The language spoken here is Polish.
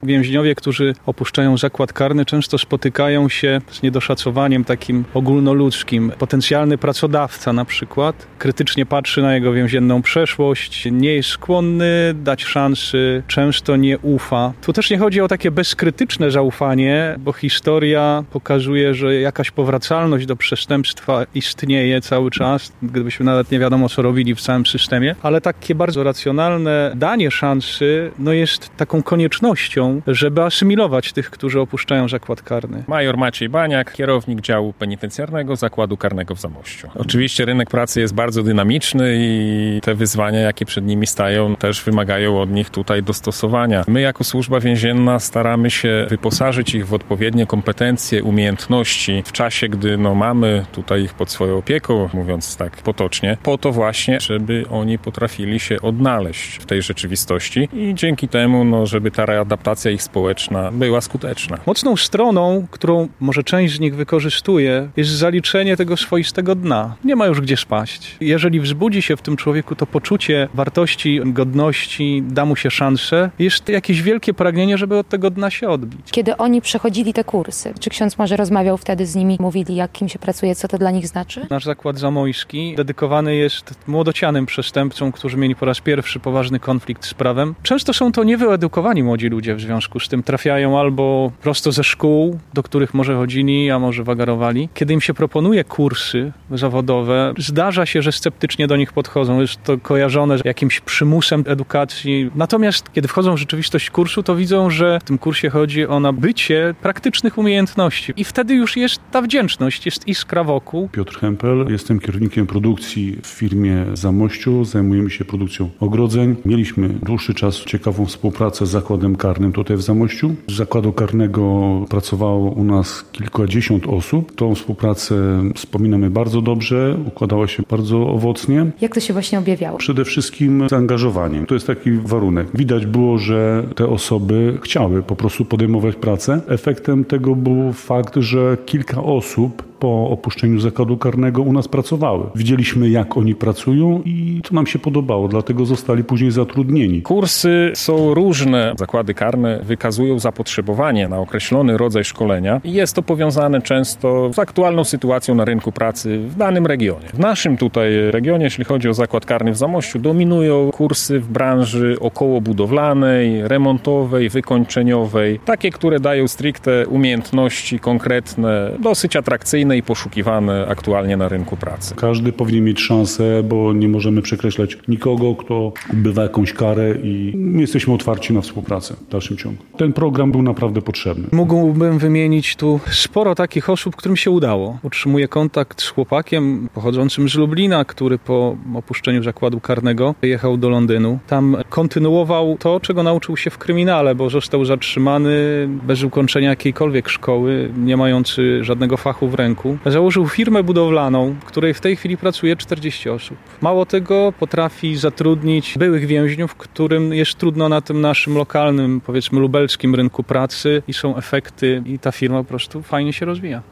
Więźniowie, którzy opuszczają zakład karny, często spotykają się z niedoszacowaniem takim ogólnoludzkim. Potencjalny pracodawca na przykład krytycznie patrzy na jego więzienną przeszłość, nie jest skłonny dać szansy, często nie ufa. Tu też nie chodzi o takie bezkrytyczne zaufanie, bo historia pokazuje, że jakaś powracalność do przestępstwa istnieje cały czas, gdybyśmy nawet nie wiadomo co robili w całym systemie, ale takie bardzo racjonalne danie szansy jest taką koniecznością, żeby asymilować tych, którzy opuszczają zakład karny. Major Maciej Baniak, kierownik działu penitencjarnego Zakładu Karnego w Zamościu. Oczywiście rynek pracy jest bardzo dynamiczny i te wyzwania, jakie przed nimi stają, też wymagają od nich tutaj dostosowania. My jako służba więzienna staramy się wyposażyć ich w odpowiednie kompetencje, umiejętności w czasie, gdy mamy tutaj ich pod swoją opieką, mówiąc tak potocznie, po to właśnie, żeby oni potrafili się odnaleźć w tej rzeczywistości i dzięki temu, żeby ta readaptacja ich społeczna była skuteczna. Mocną stroną, którą może część z nich wykorzystuje, jest zaliczenie tego swoistego dna. Nie ma już gdzie spaść. Jeżeli wzbudzi się w tym człowieku to poczucie wartości, godności, da mu się szansę, jest jakieś wielkie pragnienie, żeby od tego dna się odbić. Kiedy oni przechodzili te kursy, czy ksiądz może rozmawiał wtedy z nimi, mówili, jak im się pracuje, co to dla nich znaczy? Nasz zakład zamojski dedykowany jest młodocianym przestępcom, którzy mieli po raz pierwszy poważny konflikt z prawem. Często są to niewyedukowani młodzi ludzie w związku z tym. Trafiają albo prosto ze szkół, do których może chodzili, a może wagarowali. Kiedy im się proponuje kursy zawodowe, zdarza się, że sceptycznie do nich podchodzą. Jest to kojarzone z jakimś przymusem edukacji. Natomiast kiedy wchodzą w rzeczywistość kursu, to widzą, że w tym kursie chodzi o nabycie praktycznych umiejętności. I wtedy już jest ta wdzięczność, jest iskra wokół. Piotr Hempel, jestem kierownikiem produkcji w firmie Zamościu. Zajmujemy się produkcją ogrodzeń. Mieliśmy dłuższy czas ciekawą współpracę z zakładem karnym tutaj w Zamościu. Z zakładu karnego pracowało u nas kilkadziesiąt osób. Tą współpracę wspominamy bardzo dobrze, układała się bardzo owocnie. Jak to się właśnie objawiało? Przede wszystkim zaangażowaniem. To jest taki warunek. Widać było, że te osoby chciały po prostu podejmować pracę. Efektem tego był fakt, że kilka osób po opuszczeniu zakładu karnego u nas pracowały. Widzieliśmy, jak oni pracują i to nam się podobało, dlatego zostali później zatrudnieni. Kursy są różne. Zakłady karne wykazują zapotrzebowanie na określony rodzaj szkolenia i jest to powiązane często z aktualną sytuacją na rynku pracy w danym regionie. W naszym tutaj regionie, jeśli chodzi o zakład karny w Zamościu, dominują kursy w branży okołobudowlanej, remontowej, wykończeniowej. Takie, które dają stricte umiejętności konkretne, dosyć atrakcyjne i poszukiwane aktualnie na rynku pracy. Każdy powinien mieć szansę, bo nie możemy przekreślać nikogo, kto odbywa jakąś karę i my jesteśmy otwarci na współpracę w dalszym ciągu. Ten program był naprawdę potrzebny. Mógłbym wymienić tu sporo takich osób, którym się udało. Utrzymuję kontakt z chłopakiem pochodzącym z Lublina, który po opuszczeniu zakładu karnego jechał do Londynu. Tam kontynuował to, czego nauczył się w kryminale, bo został zatrzymany bez ukończenia jakiejkolwiek szkoły, nie mający żadnego fachu w ręku. Założył firmę budowlaną, w której w tej chwili pracuje 40 osób. Mało tego, potrafi zatrudnić byłych więźniów, którym jest trudno na tym naszym lokalnym, powiedzmy lubelskim rynku pracy i są efekty i ta firma po prostu fajnie się rozwija.